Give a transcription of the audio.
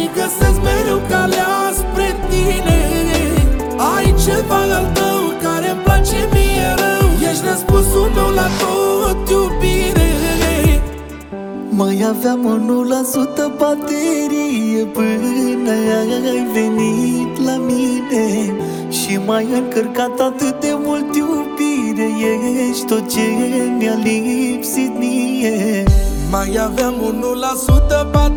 găsesc mereu calea spre tine. Ai ceva al tău care-mi place mie rău. Ești răspunsul meu la tot, iubire. Mai aveam 1% baterie până ai venit la mine și m-ai încărcat atât de mult, iubire. Ești tot ce mi-a lipsit mie. Mai aveam 1% baterie